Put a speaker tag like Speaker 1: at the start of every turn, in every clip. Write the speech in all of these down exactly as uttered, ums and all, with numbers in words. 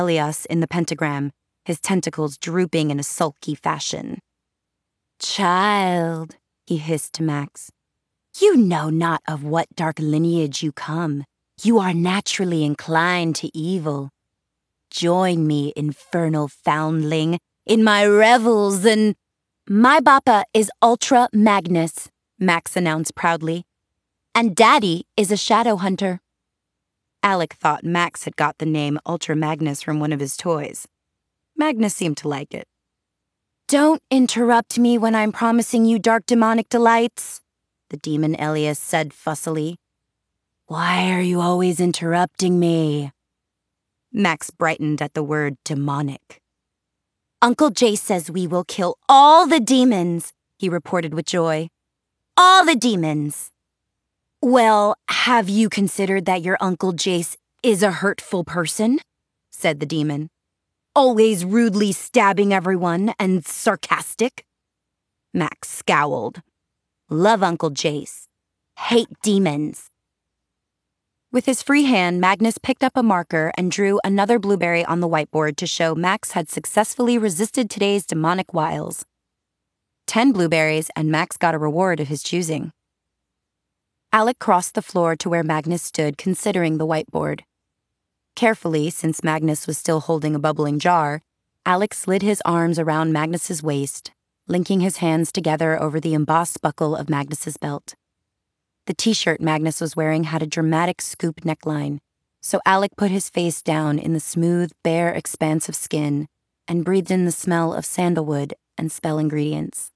Speaker 1: Elias in the pentagram, his tentacles drooping in a sulky fashion. "Child," he hissed to Max, "you know not of what dark lineage you come. You are naturally inclined to evil. Join me, infernal foundling, in my revels and—" "My Bappa is Ultra Magnus," Max announced proudly. "And Daddy is a shadow hunter." Alec thought Max had got the name Ultra Magnus from one of his toys. Magnus seemed to like it. "Don't interrupt me when I'm promising you dark demonic delights," the demon Elias said fussily. "Why are you always interrupting me?" Max brightened at the word demonic. "Uncle Jay says we will kill all the demons," he reported with joy. "All the demons." "Well, have you considered that your Uncle Jace is a hurtful person?" said the demon. "Always rudely stabbing everyone and sarcastic." Max scowled. "Love Uncle Jace. Hate demons." With his free hand, Magnus picked up a marker and drew another blueberry on the whiteboard to show Max had successfully resisted today's demonic wiles. Ten blueberries, and Max got a reward of his choosing. Alec crossed the floor to where Magnus stood, considering the whiteboard. Carefully, since Magnus was still holding a bubbling jar, Alec slid his arms around Magnus's waist, linking his hands together over the embossed buckle of Magnus's belt. The t-shirt Magnus was wearing had a dramatic scoop neckline, so Alec put his face down in the smooth, bare expanse of skin and breathed in the smell of sandalwood and spell ingredients.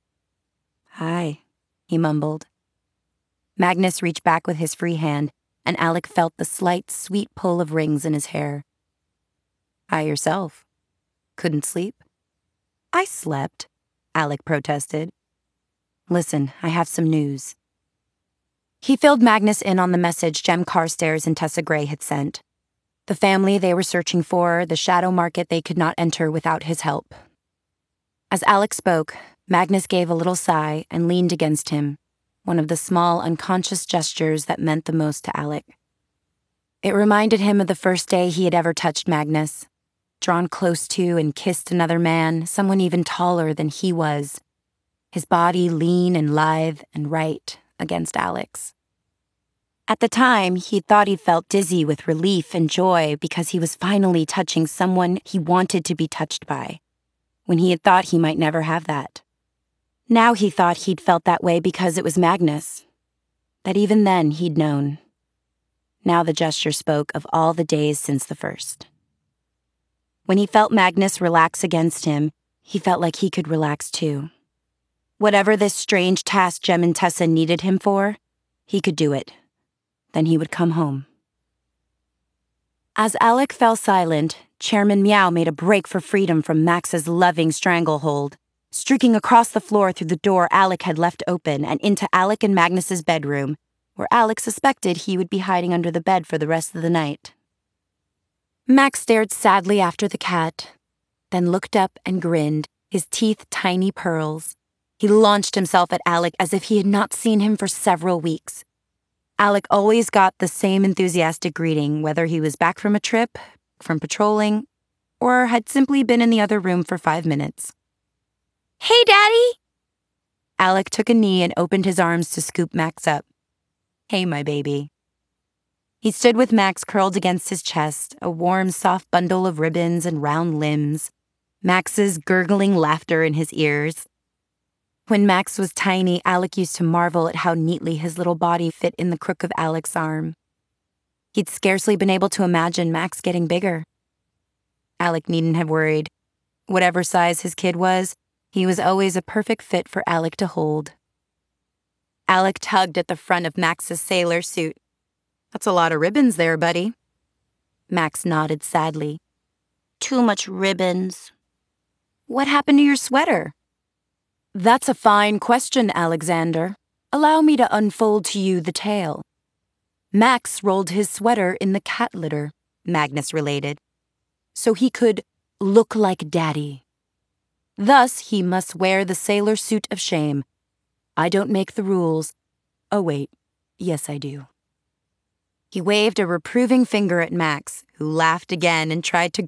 Speaker 1: "Hi," he mumbled. Magnus reached back with his free hand, and Alec felt the slight, sweet pull of rings in his hair. "Hi yourself. Couldn't sleep?" "I slept," Alec protested. "Listen, I have some news." He filled Magnus in on the message Jem Carstairs and Tessa Gray had sent. The family they were searching for, the shadow market they could not enter without his help. As Alec spoke, Magnus gave a little sigh and leaned against him, one of the small, unconscious gestures that meant the most to Alec. It reminded him of the first day he had ever touched Magnus, drawn close to and kissed another man, someone even taller than he was, his body lean and lithe and right against Alec's. At the time, he thought he felt dizzy with relief and joy because he was finally touching someone he wanted to be touched by, when he had thought he might never have that. Now he thought he'd felt that way because it was Magnus, that even then he'd known. Now the gesture spoke of all the days since the first. When he felt Magnus relax against him, he felt like he could relax too. Whatever this strange task Jem and Tessa needed him for, he could do it. Then he would come home. As Alec fell silent, Chairman Meow made a break for freedom from Max's loving stranglehold, streaking across the floor through the door Alec had left open and into Alec and Magnus's bedroom, where Alec suspected he would be hiding under the bed for the rest of the night. Max stared sadly after the cat, then looked up and grinned, his teeth tiny pearls. He launched himself at Alec as if he had not seen him for several weeks. Alec always got the same enthusiastic greeting, whether he was back from a trip, from patrolling, or had simply been in the other room for five minutes. "Hey, Daddy!" Alec took a knee and opened his arms to scoop Max up. "Hey, my baby." He stood with Max curled against his chest, a warm, soft bundle of ribbons and round limbs, Max's gurgling laughter in his ears. When Max was tiny, Alec used to marvel at how neatly his little body fit in the crook of Alec's arm. He'd scarcely been able to imagine Max getting bigger. Alec needn't have worried. Whatever size his kid was, he was always a perfect fit for Alec to hold. Alec tugged at the front of Max's sailor suit. "That's a lot of ribbons there, buddy." Max nodded sadly. "Too much ribbons." "What happened to your sweater?" "That's a fine question, Alexander. Allow me to unfold to you the tale. Max rolled his sweater in the cat litter," Magnus related, "so he could look like Daddy. Thus, he must wear the sailor suit of shame. I don't make the rules. Oh, wait. Yes, I do." He waved a reproving finger at Max, who laughed again and tried to